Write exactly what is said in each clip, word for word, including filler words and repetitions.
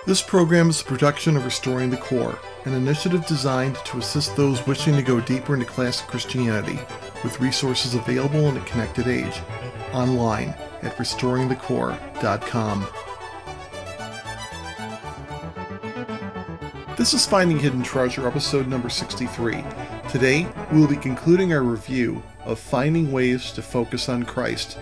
This program is a production of Restoring the Core, an initiative designed to assist those wishing to go deeper into classic Christianity, with resources available in a connected age, online at restoring the core dot com. This is Finding Hidden Treasure, episode number sixty-three. Today, we will be concluding our review of Finding Ways to Focus on Christ.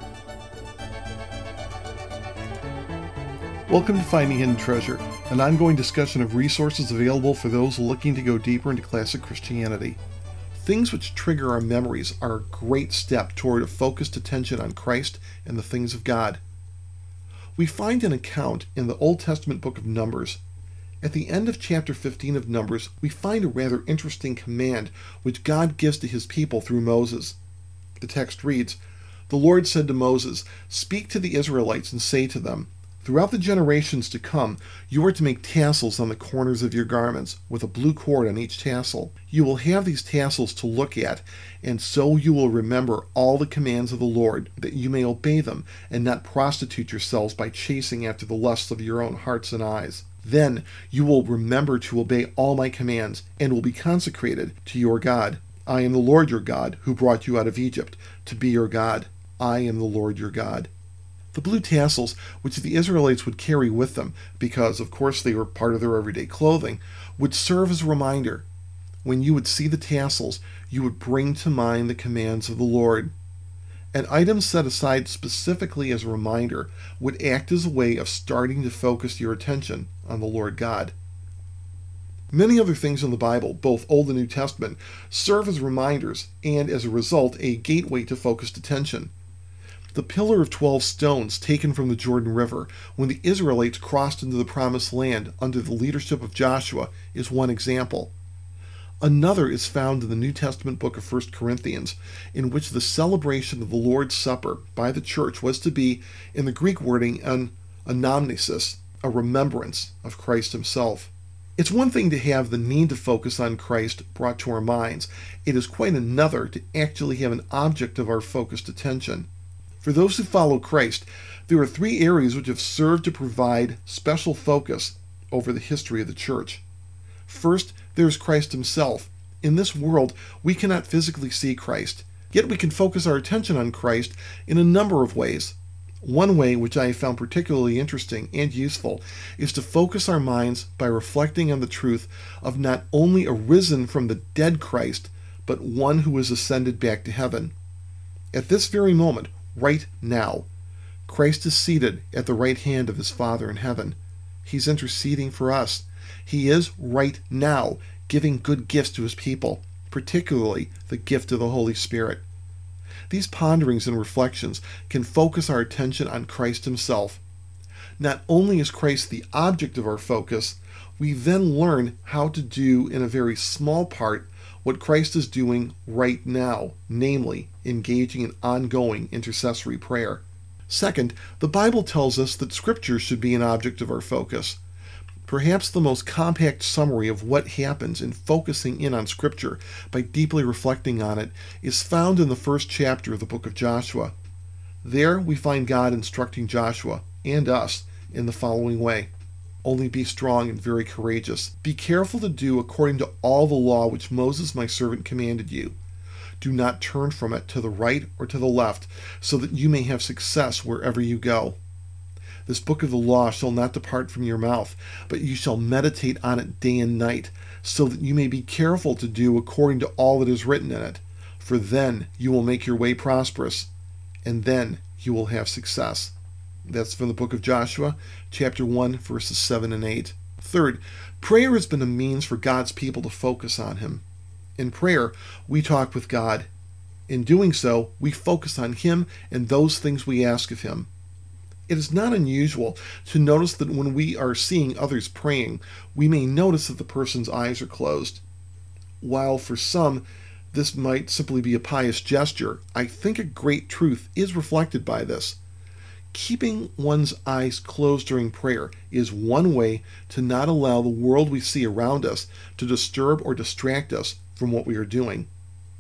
Welcome to Finding Hidden Treasure, an ongoing discussion of resources available for those looking to go deeper into classic Christianity. Things which trigger our memories are a great step toward a focused attention on Christ and the things of God. We find an account in the Old Testament book of Numbers. At the end of chapter fifteen of Numbers, we find a rather interesting command which God gives to his people through Moses. The text reads, "The Lord said to Moses, 'Speak to the Israelites and say to them, throughout the generations to come, you are to make tassels on the corners of your garments, with a blue cord on each tassel. You will have these tassels to look at, and so you will remember all the commands of the Lord, that you may obey them, and not prostitute yourselves by chasing after the lusts of your own hearts and eyes. Then you will remember to obey all my commands, and will be consecrated to your God. I am the Lord your God, who brought you out of Egypt, to be your God. I am the Lord your God." The blue tassels, which the Israelites would carry with them, because of course they were part of their everyday clothing, would serve as a reminder. When you would see the tassels, you would bring to mind the commands of the Lord. An item set aside specifically as a reminder would act as a way of starting to focus your attention on the Lord God. Many other things in the Bible, both Old and New Testament, serve as reminders and, as a result, a gateway to focused attention. The pillar of twelve stones taken from the Jordan River when the Israelites crossed into the Promised Land under the leadership of Joshua is one example. Another is found in the New Testament book of First Corinthians, in which the celebration of the Lord's Supper by the church was to be, in the Greek wording, an anamnesis, a remembrance of Christ himself. It's one thing to have the need to focus on Christ brought to our minds. It is quite another to actually have an object of our focused attention. For those who follow Christ, there are three areas which have served to provide special focus over the history of the church. First, there is Christ himself. In this world, we cannot physically see Christ, yet we can focus our attention on Christ in a number of ways. One way, which I have found particularly interesting and useful, is to focus our minds by reflecting on the truth of not only a risen from the dead Christ, but one who is ascended back to heaven. At this very moment, right now, Christ is seated at the right hand of his Father in heaven. He's interceding for us. He is, right now, giving good gifts to his people, particularly the gift of the Holy Spirit. These ponderings and reflections can focus our attention on Christ himself. Not only is Christ the object of our focus, we then learn how to do in a very small part what Christ is doing right now, namely, engaging in ongoing intercessory prayer. Second, the Bible tells us that Scripture should be an object of our focus. Perhaps the most compact summary of what happens in focusing in on Scripture by deeply reflecting on it is found in the first chapter of the book of Joshua. There we find God instructing Joshua and us in the following way. Only be strong and very courageous. Be careful to do according to all the law which Moses my servant commanded you. Do not turn from it to the right or to the left, so that you may have success wherever you go. This book of the law shall not depart from your mouth, but you shall meditate on it day and night, so that you may be careful to do according to all that is written in it. For then you will make your way prosperous, and then you will have success." That's from the book of Joshua, chapter one, verses seven and eight. Third, prayer has been a means for God's people to focus on him. In prayer, we talk with God. In doing so, we focus on him and those things we ask of him. It is not unusual to notice that when we are seeing others praying, we may notice that the person's eyes are closed. While for some, this might simply be a pious gesture, I think a great truth is reflected by this. Keeping one's eyes closed during prayer is one way to not allow the world we see around us to disturb or distract us from what we are doing.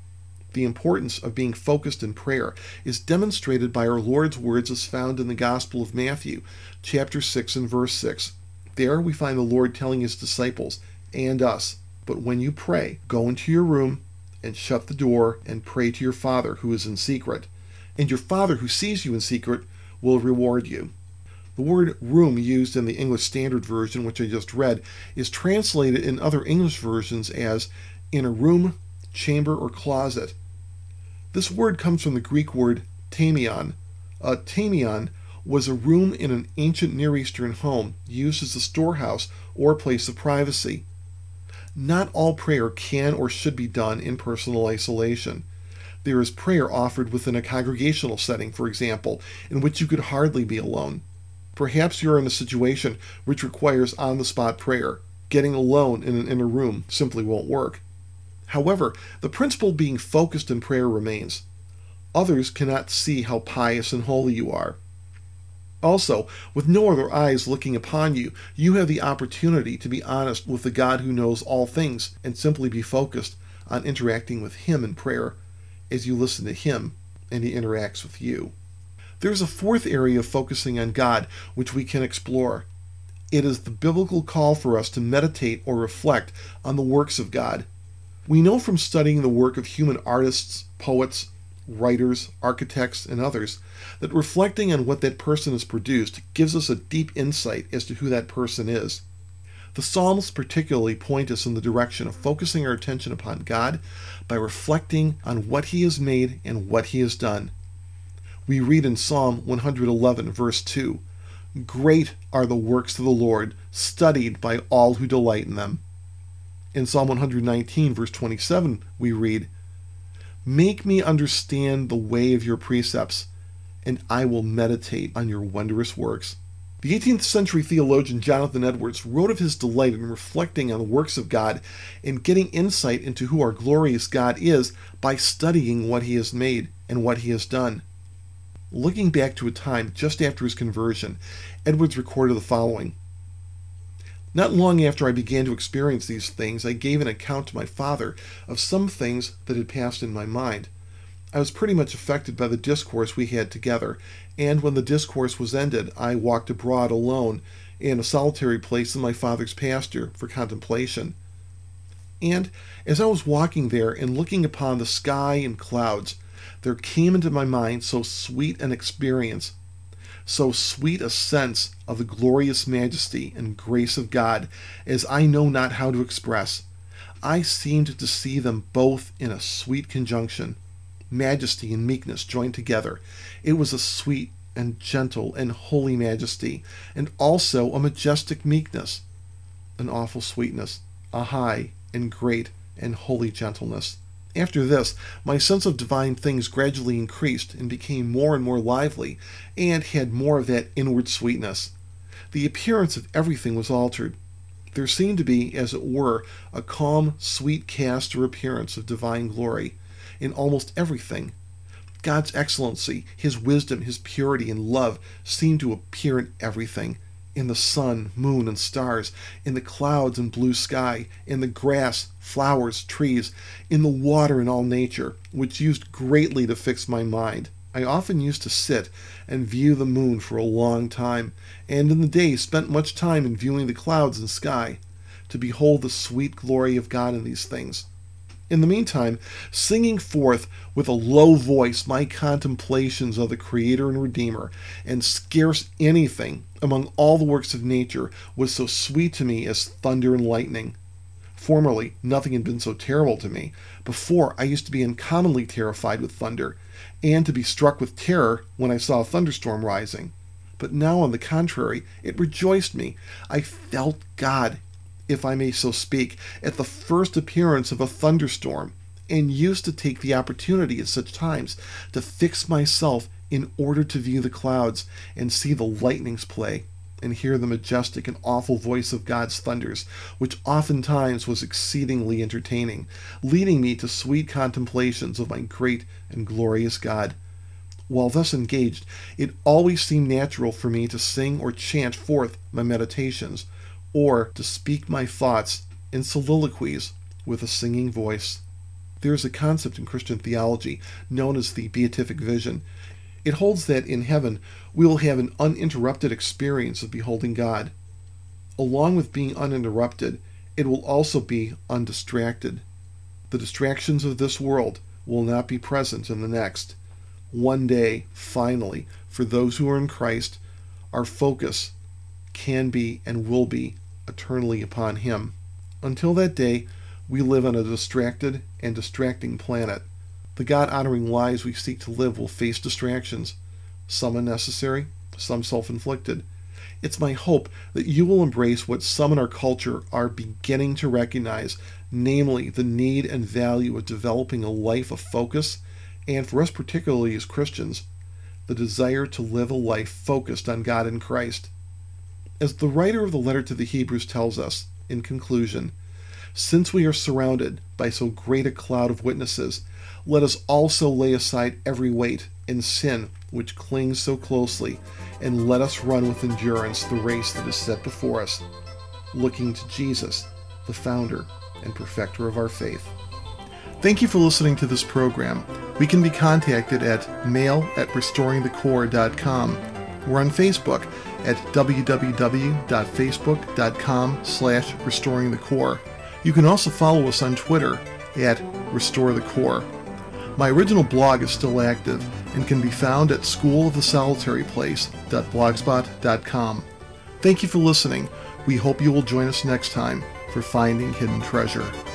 The importance of being focused in prayer is demonstrated by our Lord's words as found in the Gospel of Matthew, chapter six and verse six. There we find the Lord telling his disciples and us, "But when you pray, go into your room and shut the door and pray to your Father who is in secret, and your Father who sees you in secret will reward you." The word room used in the English Standard Version, which I just read, is translated in other English versions as in a room, chamber, or closet. This word comes from the Greek word tamion. A tamion was a room in an ancient Near Eastern home used as a storehouse or place of privacy. Not all prayer can or should be done in personal isolation. There is prayer offered within a congregational setting, for example, in which you could hardly be alone. Perhaps you're in a situation which requires on-the-spot prayer. Getting alone in an inner room simply won't work. However, the principle being focused in prayer remains. Others cannot see how pious and holy you are. Also, with no other eyes looking upon you, you have the opportunity to be honest with the God who knows all things and simply be focused on interacting with Him in prayer as you listen to Him and He interacts with you. There's a fourth area of focusing on God which we can explore. It is the biblical call for us to meditate or reflect on the works of God. We know from studying the work of human artists, poets, writers, architects, and others that reflecting on what that person has produced gives us a deep insight as to who that person is. The Psalms particularly point us in the direction of focusing our attention upon God by reflecting on what He has made and what He has done. We read in Psalm one eleven, verse two, "Great are the works of the Lord, studied by all who delight in them." In Psalm one nineteen, verse twenty-seven, we read, "Make me understand the way of your precepts, and I will meditate on your wondrous works." The eighteenth century theologian Jonathan Edwards wrote of his delight in reflecting on the works of God and getting insight into who our glorious God is by studying what He has made and what He has done. Looking back to a time just after his conversion, Edwards recorded the following: "Not long after I began to experience these things, I gave an account to my father of some things that had passed in my mind. I was pretty much affected by the discourse we had together, and when the discourse was ended, I walked abroad alone in a solitary place in my father's pasture for contemplation. And as I was walking there and looking upon the sky and clouds, there came into my mind so sweet an experience, so sweet a sense of the glorious majesty and grace of God as I know not how to express. I seemed to see them both in a sweet conjunction, majesty and meekness joined together. It was a sweet and gentle and holy majesty, and also a majestic meekness, an awful sweetness, a high and great and holy gentleness. After this, my sense of divine things gradually increased and became more and more lively, and had more of that inward sweetness. The appearance of everything was altered. There seemed to be, as it were, a calm, sweet cast or appearance of divine glory in almost everything. God's excellency, His wisdom, His purity and love seemed to appear in everything, in the sun, moon, and stars, in the clouds and blue sky, in the grass, flowers, trees, in the water and all nature, which used greatly to fix my mind. I often used to sit and view the moon for a long time, and in the day spent much time in viewing the clouds and sky, to behold the sweet glory of God in these things. In the meantime, singing forth with a low voice my contemplations of the Creator and Redeemer, and scarce anything among all the works of nature was so sweet to me as thunder and lightning. Formerly, nothing had been so terrible to me. Before, I used to be uncommonly terrified with thunder, and to be struck with terror when I saw a thunderstorm rising. But now, on the contrary, it rejoiced me. I felt God, if I may so speak, at the first appearance of a thunderstorm, and used to take the opportunity at such times to fix myself in order to view the clouds and see the lightnings play, and hear the majestic and awful voice of God's thunders, which oftentimes was exceedingly entertaining, leading me to sweet contemplations of my great and glorious God. While thus engaged, it always seemed natural for me to sing or chant forth my meditations, or to speak my thoughts in soliloquies with a singing voice. There is a concept in Christian theology known as the beatific vision. It holds that in heaven we will have an uninterrupted experience of beholding God. Along with being uninterrupted, it will also be undistracted. The distractions of this world will not be present in the next. One day, finally, for those who are in Christ, our focus can be and will be eternally upon Him. Until that day, we live on a distracted and distracting planet. The God-honoring lives we seek to live will face distractions, some unnecessary, some self-inflicted. It's my hope that you will embrace what some in our culture are beginning to recognize, namely the need and value of developing a life of focus, and for us particularly as Christians, the desire to live a life focused on God and Christ. As the writer of the letter to the Hebrews tells us, in conclusion, since we are surrounded by so great a cloud of witnesses, let us also lay aside every weight and sin which clings so closely, and let us run with endurance the race that is set before us, looking to Jesus, the founder and perfecter of our faith. Thank you for listening to this program. We can be contacted at mail at restoring the core dot com. We're on Facebook at w w w dot facebook dot com slash restoring the core. You can also follow us on Twitter at Restore the Core. My original blog is still active and can be found at school of the solitary place dot blogspot dot com. Thank you for listening. We hope you will join us next time for Finding Hidden Treasure.